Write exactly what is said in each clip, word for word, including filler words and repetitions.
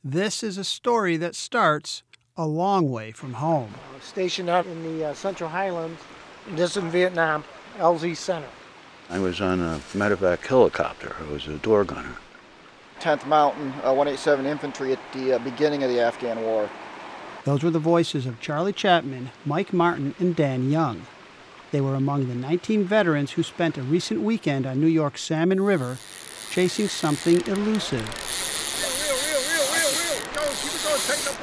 This is a story that starts a long way from home. I was stationed out in the uh, Central Highlands, this in Vietnam, L Z Center. I was on a medevac helicopter. I was a door gunner. tenth Mountain, uh, one eighty-seven Infantry at the uh, beginning of the Afghan War. Those were the voices of Charlie Chapman, Mike Martin, and Dan Young. They were among the nineteen veterans who spent a recent weekend on New York's Salmon River chasing something elusive. Reel, reel, reel, reel, reel. Go, keep it going, tighten up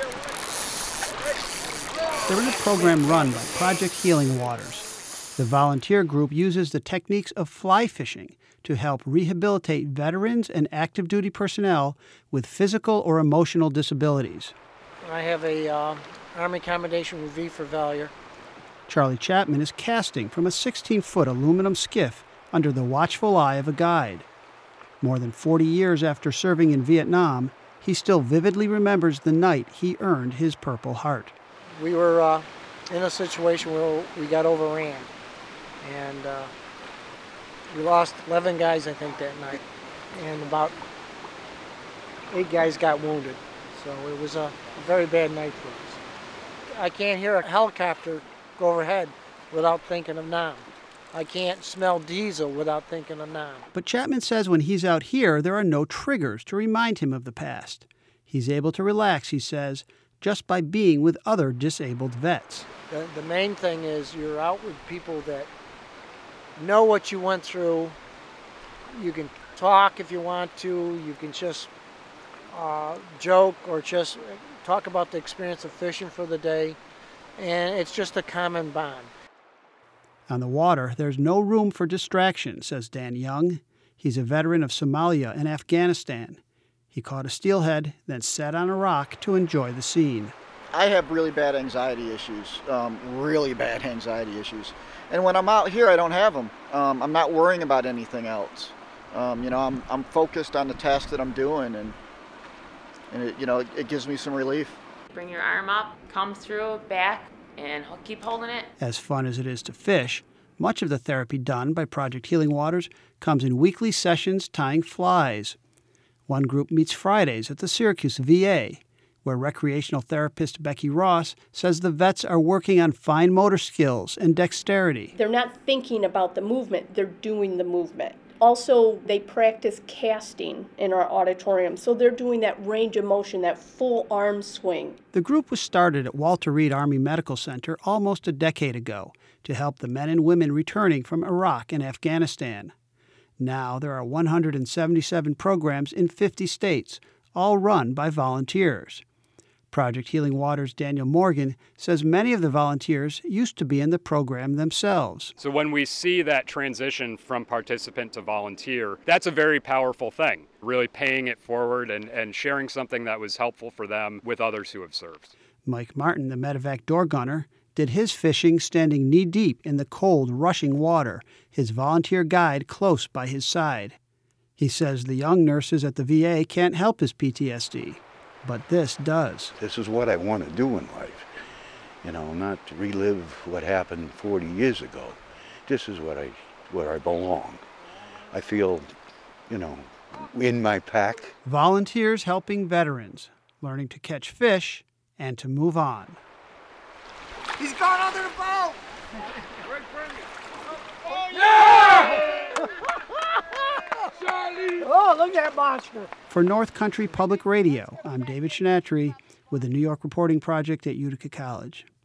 that line. They're in a program run by Project Healing Waters. The volunteer group uses the techniques of fly fishing to help rehabilitate veterans and active duty personnel with physical or emotional disabilities. I have a uh, Army Commendation with V for Valor. Charlie Chapman is casting from a sixteen-foot aluminum skiff under the watchful eye of a guide. More than forty years after serving in Vietnam, he still vividly remembers the night he earned his Purple Heart. We were uh, in a situation where we got overran, and uh, we lost eleven guys, I think, that night, and about eight guys got wounded. So it was a very bad night for us. I can't hear a helicopter go overhead without thinking of Nam. I can't smell diesel without thinking of Nam. But Chapman says when he's out here, there are no triggers to remind him of the past. He's able to relax, he says, just by being with other disabled vets. The, the main thing is you're out with people that know what you went through. You can talk if you want to. You can just uh, joke or just talk about the experience of fishing for the day. And it's just a common bond. On the water, there's no room for distraction, says Dan Young. He's a veteran of Somalia and Afghanistan. He caught a steelhead, then sat on a rock to enjoy the scene. I have really bad anxiety issues, um, really bad anxiety issues. And when I'm out here, I don't have them. Um, I'm not worrying about anything else. Um, you know, I'm I'm focused on the task that I'm doing, and and it, you know, it, it gives me some relief. Bring your arm up, come through, back, and keep holding it. As fun as it is to fish, much of the therapy done by Project Healing Waters comes in weekly sessions tying flies. One group meets Fridays at the Syracuse V A, where recreational therapist Becky Ross says the vets are working on fine motor skills and dexterity. They're not thinking about the movement, they're doing the movement. Also, they practice casting in our auditorium, so they're doing that range of motion, that full arm swing. The group was started at Walter Reed Army Medical Center almost a decade ago to help the men and women returning from Iraq and Afghanistan. Now there are one hundred seventy-seven programs in fifty states, all run by volunteers. Project Healing Waters' Daniel Morgan says many of the volunteers used to be in the program themselves. So when we see that transition from participant to volunteer, that's a very powerful thing, really paying it forward and, and sharing something that was helpful for them with others who have served. Mike Martin, the medevac door gunner, did his fishing standing knee-deep in the cold, rushing water, his volunteer guide close by his side. He says the young nurses at the V A can't help his P T S D. But this does. This is what I want to do in life. You know, not to relive what happened forty years ago. This is what I, where I belong. I feel, you know, in my pack. Volunteers helping veterans, learning to catch fish and to move on. He's gone under the boat! Right friendly. Oh, yeah! Charlie! Oh, look at that monster. For North Country Public Radio, I'm David Shinatry with the New York Reporting Project at Utica College.